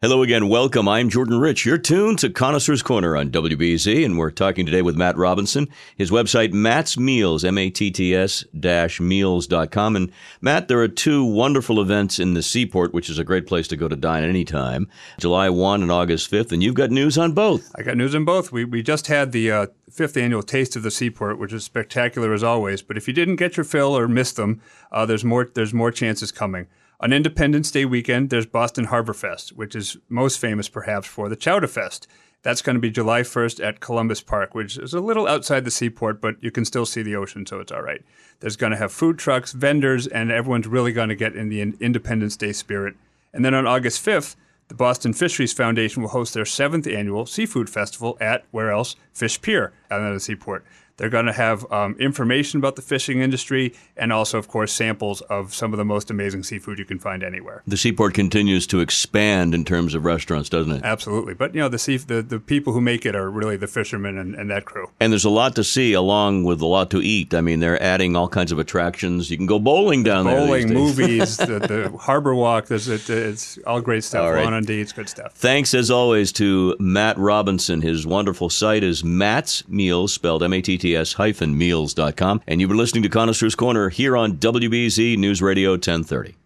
Hello again. Welcome. I'm Jordan Rich. You're tuned to Connoisseur's Corner on WBZ, and we're talking today with Matt Robinson. His website, Matt's Meals, MATTS-meals.com. And Matt, there are two wonderful events in the Seaport, which is a great place to go to dine anytime, July 1 and August 5th, and you've got news on both. I got news on both. We just had the fifth annual Taste of the Seaport, which is spectacular as always. But if you didn't get your fill or missed them, there's more chances coming. On Independence Day weekend, there's Boston Harbor Fest, which is most famous perhaps for the Chowder Fest. That's going to be July 1st at Columbus Park, which is a little outside the seaport, but you can still see the ocean, so it's all right. There's going to have food trucks, vendors, and everyone's really going to get in the Independence Day spirit. And then on August 5th, the Boston Fisheries Foundation will host their 7th annual seafood festival at, where else? Fish Pier out of the seaport. They're going to have information about the fishing industry and also, of course, samples of some of the most amazing seafood you can find anywhere. The Seaport continues to expand in terms of restaurants, doesn't it? Absolutely. But, the people who make it are really the fishermen and that crew. And there's a lot to see along with a lot to eat. I mean, they're adding all kinds of attractions. You can go bowling down there. Bowling, movies, the harbor walk. It's all great stuff. All right. On Dundee, it's good stuff. Thanks, as always, to Matt Robinson. His wonderful site is Matt's Meals, spelled MATTS-meals.com. And you've been listening to Connoisseur's Corner here on WBZ News Radio 1030.